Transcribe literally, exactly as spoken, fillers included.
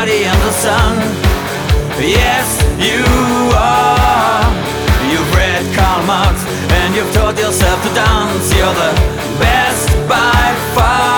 body and the sun. Yes, you are. You've read Karl Marx and you've taught yourself to dance. You're the best by far.